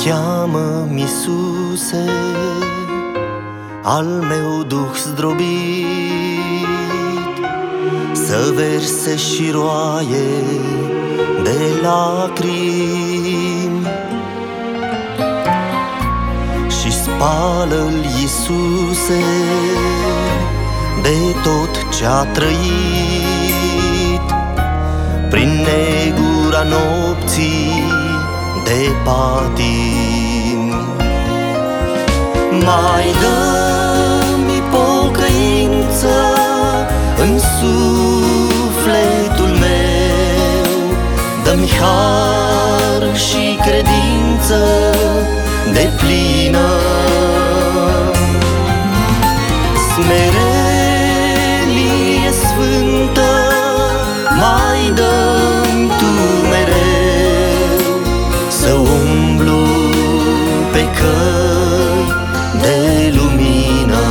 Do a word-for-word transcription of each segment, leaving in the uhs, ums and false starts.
cheamă, Iisuse, al meu duh zdrobit, să verse și roaie de lacrimi și spală-l, Iisuse, de tot ce-a trăit prin negura nopții de patim. Mai dă-mi pocăință în sufletul meu, dă-mi har și credință deplină, smerenie sfântă mai dă-mi Tu mereu, să umblu pe căi de lumină.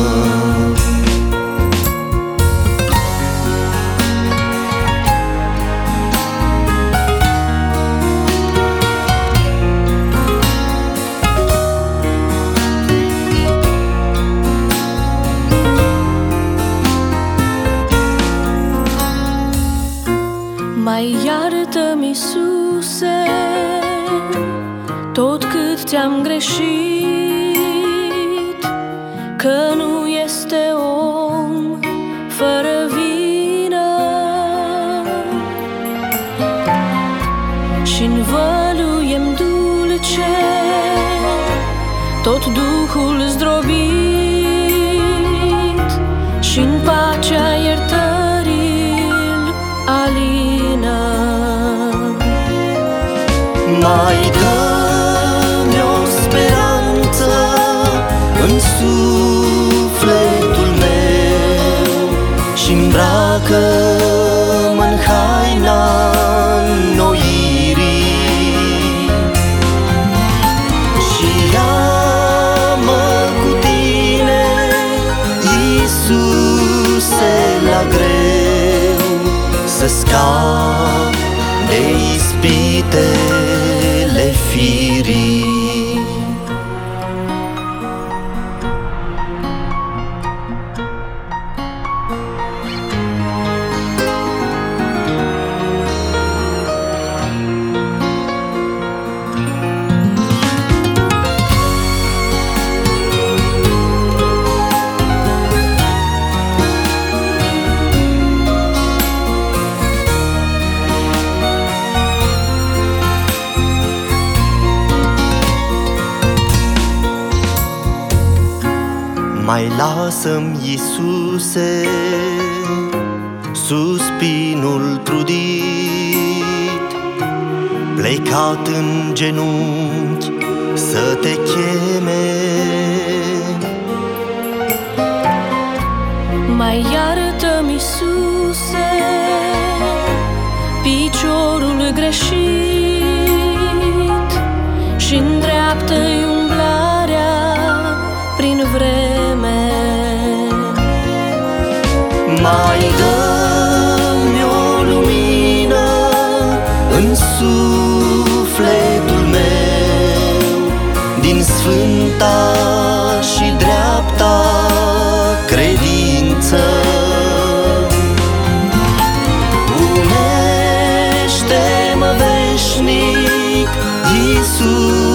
Mai iartă-mi, Iisuse, tot cât te-am greșit, că nu este om fără vină și-n văluiem dulce tot Duhul zdrobit și-n pacea iertării alină. Mai dă-mi o speranță în sufletul meu și îmbracă-mă în haina înnoirii și ia-mă cu Tine, Iisuse, la greu, să scap de ispitele firii. Mai lasă-mi, Iisuse, suspinul trudit, plecat în genunchi să Te cheme. Mai iartă-mi, Iisuse, piciorul greșit și îndreaptă-i umblarea prin vreme. Mai dă-mi o lumină în sufletul meu, din sfânta și dreapta credință. Unește-mă veșnic, Iisus,